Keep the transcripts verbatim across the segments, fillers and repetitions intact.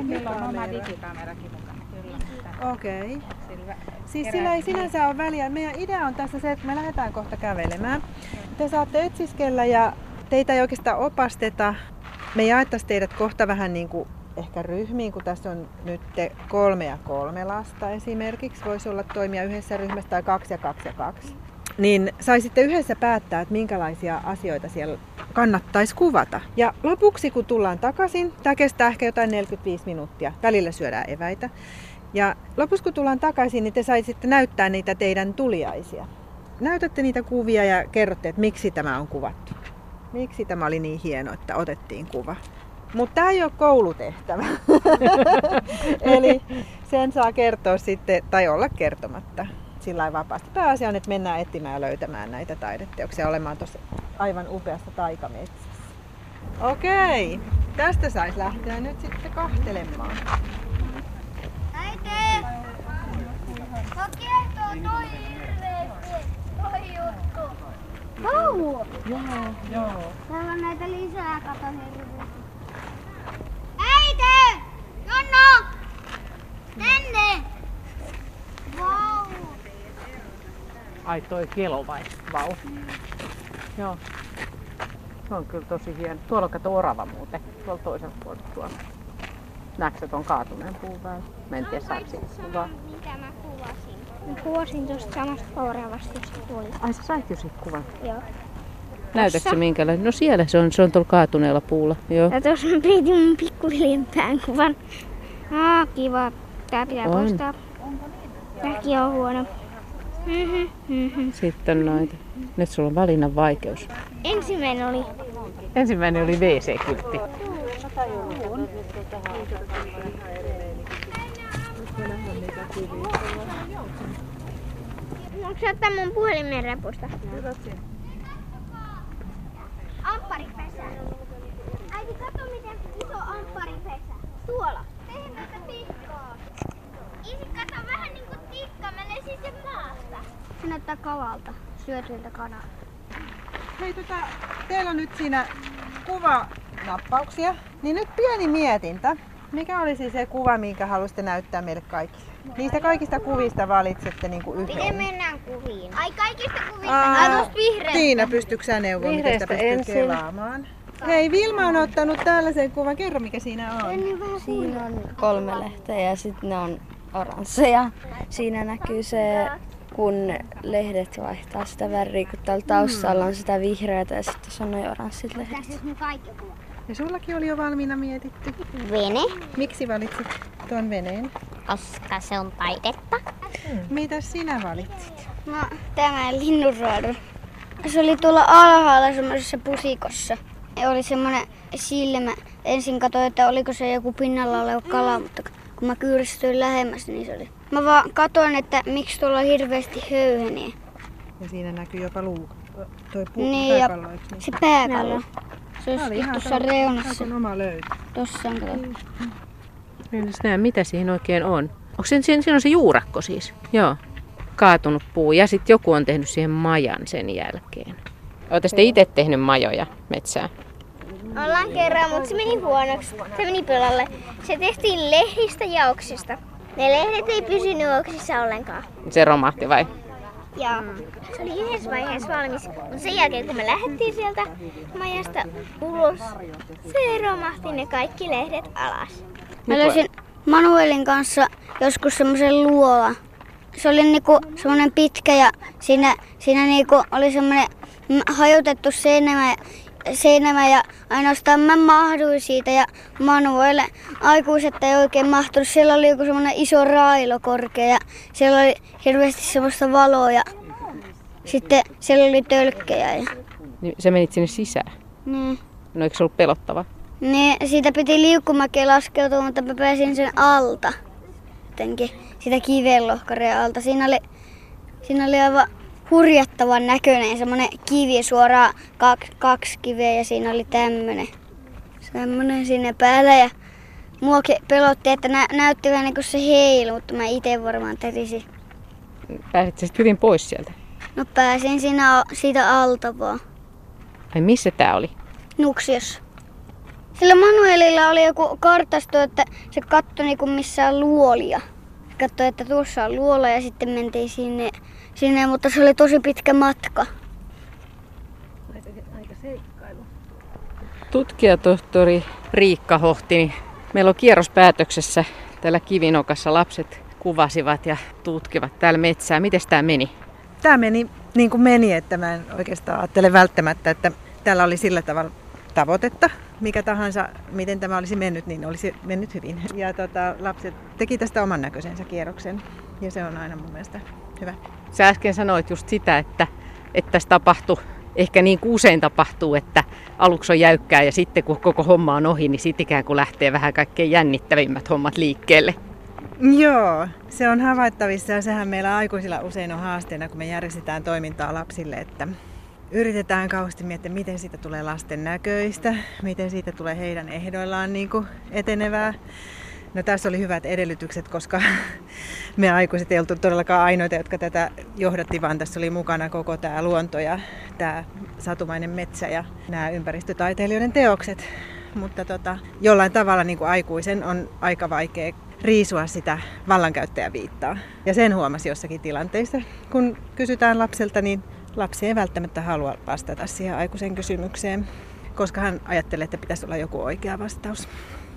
Meillä on oma digikamerakin mukana, kyllä. Okei. Okay. Siis sillä ei sinänsä ole väliä. Meidän idea on tässä se, että me lähdetään kohta kävelemään. Te saatte etsiskellä ja teitä ei oikeastaan opasteta. Me jaettaisiin teidät kohta vähän niin kuin ehkä ryhmiin, kun tässä on nyt kolme ja kolme lasta esimerkiksi. Voisi olla toimia yhdessä ryhmässä tai kaksi ja kaksi ja kaksi. Niin saisitte yhdessä päättää, että minkälaisia asioita siellä kannattaisi kuvata. Ja lopuksi kun tullaan takaisin, tämä kestää ehkä jotain neljäkymmentäviisi minuuttia, välillä syödään eväitä. Ja lopuksi kun tullaan takaisin, niin te saisitte näyttää niitä teidän tuliaisia. Näytätte niitä kuvia ja kerrotte, että miksi tämä on kuvattu. Miksi tämä oli niin hieno, että otettiin kuva. Mutta tämä ei ole koulutehtävä. Eli sen saa kertoa sitten, tai olla kertomatta sillä lailla vapaasti. Pääasia on, että mennään etsimään ja löytämään näitä taideteoksia olemaan tuossa aivan upeassa taikametsässä. Okei, tästä saisi lähteä nyt sitten kahtelemaan. Äiti! Mä kertoo toi hirveesti, toi juttu. Vau! Joo, joo. Täällä on näitä lisää, kato hirveesti. Äiti! Jonna! Tänne! Vau! Ai toi kelo vai? Vau. Joo. Se on kyllä tosi hieno. Tuolla on kato orava muuten. Tuolla toisella puolella tuolla. Näetkö tuon kaatuneen puun vai? Mä en tiedä saako siitä kuvaa. Mitä mä kuvasin? Mä kuvasin tosta samasta oravasta, josta tuli. Ai sä sait jo siitä kuvan? Joo. Näytätkö se minkälainen? No siellä se on, se on tuolla kaatuneella puulla. Joo. Ja tuossa mä pidin mun pikkuviljen pään kuvan. Aa, kiva. Tää pitää On. poistaa. Tämäkin on huono. Mhm, mhm. Sitten on noita. Nyt sulla on valinnan vaikeus. Ensimmäinen oli. Ensimmäinen oli wee see-kyltti. Onko sä ottaa mun puhelimen repusta? Ampparipesä. Äiti, katso miten iso ampparipesä. Tuolla. Tehdään näitä tikkaa. Isi, kato vähän niinku tikka. Menee siis sen maasta. Se näyttää kalalta. Syötyiltä kanalta. Hei, tota, teillä on nyt siinä kuvanappauksia. Niin nyt pieni mietintä. Mikä olisi se kuva, minkä haluaisitte näyttää meille kaikille? Niistä kaikista kuvista valitsette niinku yhden. Miten mennään kuviin? Ai kaikista kuvista. Ai tuosta vihreästä. Tiina, pystytkö sä neuvoa, miten sitä pystyt ensin. kelaamaan? Hei, Vilma on ottanut tällaisen kuvan. Kerro, mikä siinä on. Siinä on kolme lehteä ja sitten ne on oransseja. Siinä näkyy se, kun lehdet vaihtaa sitä väriä, kun täällä taustalla on sitä vihreätä ja sitten se on noin oranssit lehdet. Tässä on kaikki kuvat. Ja sullakin oli jo valmiina mietitty. Vene. Miksi valitsit tuon veneen? Koska se on taidetta. Mitä sinä valitsit? No, tämä linnunruodu. Se oli tuolla alhaalla semmoisessa pusikossa. Ja oli semmoinen silmä. Ensin katsoin, että oliko se joku pinnalla oleva kala, mutta kun mä kyyristyin lähemmäs, niin se oli. Mä vaan katsoin, että miksi tuolla on hirveästi höyheniä. Ja siinä näkyy jopa luu. Toi puu, Niin, ja pääkallo, eikö niin? se pääkallo. Se Tää oli olisi ihan tuossa tuo- reunassa. tää on oma löytö. Tossa on kato. En edes näe, mitä siinä oikein on. Onko se, siinä, siinä on se juurakko siis? Joo. Kaatunut puu ja sitten joku on tehnyt siihen majan sen jälkeen. Olette sitten itse tehnyt majoja metsään? Ollaan kerran, mutta se meni huonoksi. Se meni pelalle. Se tehtiin lehdistä ja oksista. Ne lehdet ei pysynyt oksissa ollenkaan. Se romahti vai? Ja se oli yhdessä vaiheessa valmis, mutta sen jälkeen kun me lähdettiin sieltä majasta ulos, se romahti ne kaikki lehdet alas. Mä löysin Manuelin kanssa joskus semmoisen luola. Se oli niinku semmoinen pitkä ja siinä, siinä niinku oli semmoinen hajotettu seinämä, seinämä ja ainoastaan mä mahduin siitä ja Manuel aikuiset ei oikein mahtunut. Siellä oli joku semmoinen iso railo korkea ja siellä oli hirveästi semmoista valoa ja sitten siellä oli tölkkejä. Ja... Niin sä menit sinne sisään? Niin. No eikö se ollut pelottava? Niin, siitä piti liukkumäkeen laskeutua, mutta mä pääsin sen alta. Jotenkin sitä kivenlohkareen alta. Siinä oli, siinä oli aivan hurjattavan näköinen semmoinen kivi suoraan kaksi, kaksi kiveä ja siinä oli tämmönen. Semmonen sinne päällä ja muakin pelotti, että nä, näytti vähän niin kuin se heilu, mutta mä itse varmaan terisin. Pääsit sä sitten hyvin pois sieltä? No pääsin siinä, siitä alta vaan. Ai missä tää oli? Nuksiossa. Sillä Manuelilla oli joku kartasto, että se katsoi niinku missään luolia. Se katsoi, että tuossa on luola ja sitten mentiin sinne, sinne, mutta se oli tosi pitkä matka. Aika seikkailu. Tutkijatohtori Riikka Hohti, meillä on kierrospäätöksessä täällä Kivinokassa. Lapset kuvasivat ja tutkivat täällä metsää. Miten tämä meni? Tämä meni niin kuin meni, että mä en oikeastaan ajattele välttämättä, että täällä oli sillä tavalla tavoitetta. Mikä tahansa, miten tämä olisi mennyt, niin olisi mennyt hyvin. Ja tota, lapset teki tästä oman näköisensä kierroksen ja se on aina mun mielestä hyvä. Sä äsken sanoit just sitä, että, että tässä tapahtui, ehkä niin kuin usein tapahtuu, että aluksi on jäykkää ja sitten kun koko homma on ohi, niin sitten ikään kuin lähtee vähän kaikkein jännittävimmät hommat liikkeelle. Joo, se on havaittavissa ja sehän meillä aikuisilla usein on haasteena, kun me järjestetään toimintaa lapsille, että yritetään kauheasti miettiä, miten siitä tulee lasten näköistä, miten siitä tulee heidän ehdoillaan niin kuin etenevää. No tässä oli hyvät edellytykset, koska me aikuiset ei oltu todellakaan ainoita, jotka tätä johdatti, vaan tässä oli mukana koko tämä luonto ja tämä satumainen metsä ja nämä ympäristötaiteilijoiden teokset. Mutta tota, jollain tavalla niin kuin aikuisen on aika vaikea riisua sitä vallankäyttäjäviittaa. Ja sen huomasi jossakin tilanteissa, kun kysytään lapselta, niin lapsi ei välttämättä halua vastata siihen aikuisen kysymykseen, koska hän ajattelee, että pitäisi olla joku oikea vastaus.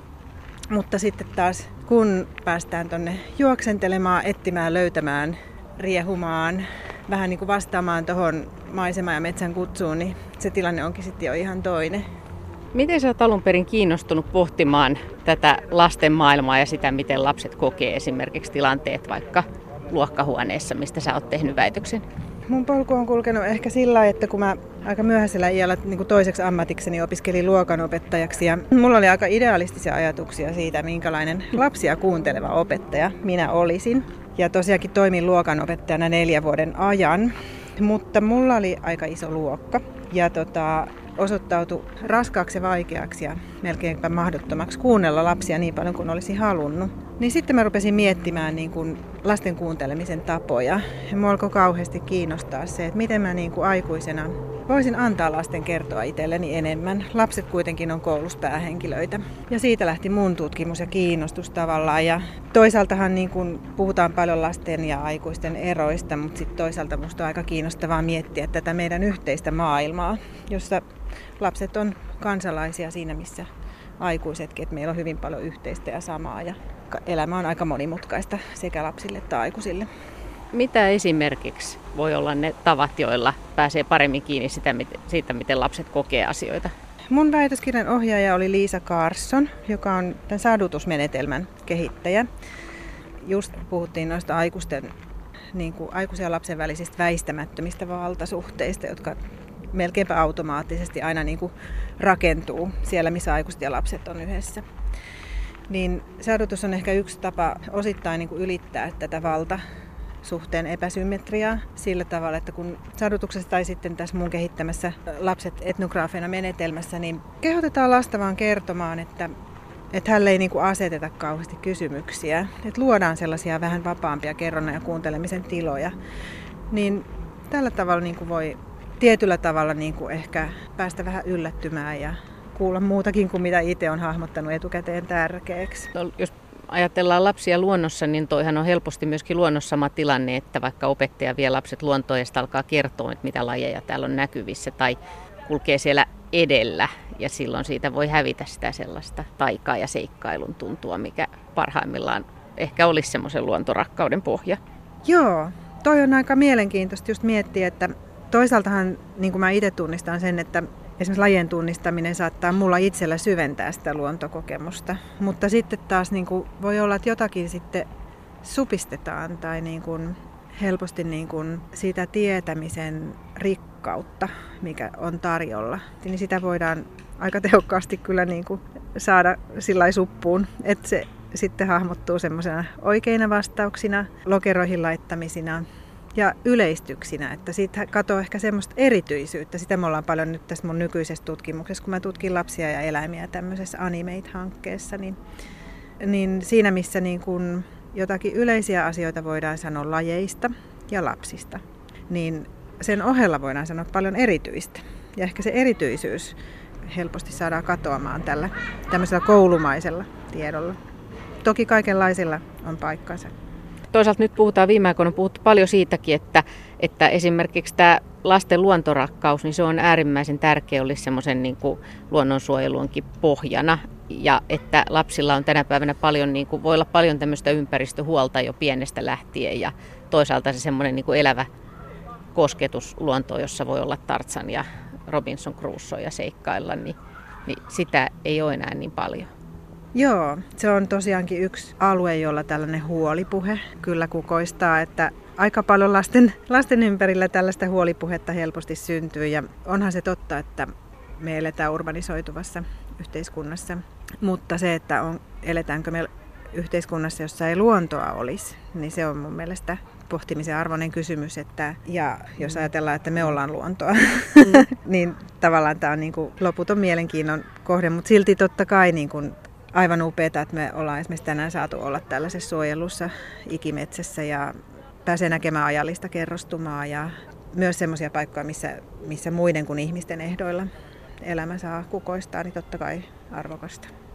Mutta sitten taas, kun päästään tonne juoksentelemaan, etsimään, löytämään, riehumaan, vähän niin kuin vastaamaan tuohon maiseman ja metsän kutsuun, niin se tilanne onkin sitten jo ihan toinen. Miten sä oot alun perin kiinnostunut pohtimaan tätä lasten maailmaa ja sitä, miten lapset kokee esimerkiksi tilanteet vaikka luokkahuoneessa, mistä sä oot tehnyt väitöksen? Mun polku on kulkenut ehkä sillä lailla, että kun mä aika myöhäisellä iällä niin kuin toiseksi ammatikseni opiskelin luokanopettajaksi ja mulla oli aika idealistisia ajatuksia siitä, minkälainen lapsia kuunteleva opettaja minä olisin. Ja tosiaankin toimin luokanopettajana neljän vuoden ajan, mutta mulla oli aika iso luokka ja tota, osoittautui raskaaksi ja vaikeaksi ja melkeinpä mahdottomaksi kuunnella lapsia niin paljon kuin olisi halunnut. Niin sitten mä rupesin miettimään niin kuin lasten kuuntelemisen tapoja. Ja mua alkoi kauheasti kiinnostaa se, että miten mä niin kuin aikuisena voisin antaa lasten kertoa itselleni enemmän. Lapset kuitenkin on koulussa päähenkilöitä. Ja siitä lähti mun tutkimus ja kiinnostus tavallaan. Ja toisaaltahan niin kuin puhutaan paljon lasten ja aikuisten eroista, mutta sitten toisaalta musta on aika kiinnostavaa miettiä tätä meidän yhteistä maailmaa, jossa lapset on kansalaisia siinä, missä aikuisetkin, että meillä on hyvin paljon yhteistä ja samaa ja elämä on aika monimutkaista sekä lapsille että aikuisille. Mitä esimerkiksi voi olla ne tavat, joilla pääsee paremmin kiinni sitä, siitä, miten lapset kokee asioita? Mun väitöskirjan ohjaaja oli Liisa Carson, joka on tämän sadutusmenetelmän kehittäjä. Just puhuttiin noista aikuisten, niin kuin aikuisen ja lapsen välisistä väistämättömistä valtasuhteista, jotka melkeinpä automaattisesti aina niin kuin rakentuu siellä, missä aikuiset ja lapset on yhdessä. Niin sadutus on ehkä yksi tapa osittain niin kuin ylittää tätä valtasuhteen epäsymmetriaa sillä tavalla, että kun sadutuksessa tai sitten tässä mun kehittämässä lapset etnograafeina menetelmässä, niin kehotetaan lasta vaan kertomaan, että, että hänelle ei niin kuin aseteta kauheasti kysymyksiä. Että luodaan sellaisia vähän vapaampia kerronnan ja kuuntelemisen tiloja. Niin tällä tavalla niin kuin voi tietyllä tavalla niin kuin ehkä päästä vähän yllättymään ja kuulla muutakin kuin mitä itse on hahmottanut etukäteen tärkeäksi. No, jos ajatellaan lapsia luonnossa, niin toihan on helposti myöskin luonnossa sama tilanne, että vaikka opettaja vie lapset luontoon ja sitä alkaa kertoa, että mitä lajeja täällä on näkyvissä tai kulkee siellä edellä ja silloin siitä voi hävitä sitä sellaista taikaa ja seikkailun tuntua, mikä parhaimmillaan ehkä olisi semmoisen luontorakkauden pohja. Joo, toi on aika mielenkiintoista just miettiä, että toisaaltahan niin kuin mä itse tunnistan sen, että esimerkiksi lajien tunnistaminen saattaa mulla itsellä syventää sitä luontokokemusta, mutta sitten taas niin kuin voi olla, että jotakin sitten supistetaan tai niin kuin helposti niin kuin sitä tietämisen rikkautta, mikä on tarjolla, niin sitä voidaan aika tehokkaasti kyllä niin kuin saada sillai suppuun, että se sitten hahmottuu semmoisena oikeina vastauksina, lokeroihin laittamisina ja yleistyksinä, että siitä katoaa ehkä semmoista erityisyyttä. Sitä me ollaan paljon nyt tässä mun nykyisessä tutkimuksessa, kun mä tutkin lapsia ja eläimiä tämmöisessä Animate-hankkeessa, niin, niin siinä missä niin kun jotakin yleisiä asioita voidaan sanoa lajeista ja lapsista, niin sen ohella voidaan sanoa paljon erityistä. Ja ehkä se erityisyys helposti saadaan katoamaan tällä tämmöisellä koulumaisella tiedolla. Toki kaikenlaisilla on paikkansa. Toisaalta nyt puhutaan, viime aikoina on puhuttu paljon siitäkin, että, että esimerkiksi tämä lasten luontorakkaus, niin se on äärimmäisen tärkeä, olisi semmoisen niin kuin luonnonsuojelunkin pohjana. Ja että lapsilla on tänä päivänä paljon, niin kuin, voi olla paljon tämmöistä ympäristöhuolta jo pienestä lähtien. Ja toisaalta se semmoinen niin kuin elävä kosketus luontoon, jossa voi olla Tarzan ja Robinson Crusoe ja seikkailla, niin, niin sitä ei ole enää niin paljon. Joo, se on tosiaankin yksi alue, jolla tällainen huolipuhe kyllä kukoistaa, että aika paljon lasten, lasten ympärillä tällaista huolipuhetta helposti syntyy ja onhan se totta, että me eletään urbanisoituvassa yhteiskunnassa, mutta se, että on, eletäänkö me yhteiskunnassa, jossa ei luontoa olisi, niin se on mun mielestä pohtimisen arvoinen kysymys, että, ja jos ajatellaan, että me ollaan luontoa, mm. niin tavallaan tämä on niin kuin loputon mielenkiinnon kohde, mutta silti totta kai niin kuin aivan upeaa, että me ollaan esimerkiksi tänään saatu olla tällaisessa suojelussa ikimetsässä ja pääsee näkemään ajallista kerrostumaa ja myös semmoisia paikkoja, missä, missä muiden kuin ihmisten ehdoilla elämä saa kukoistaa, niin totta kai arvokasta.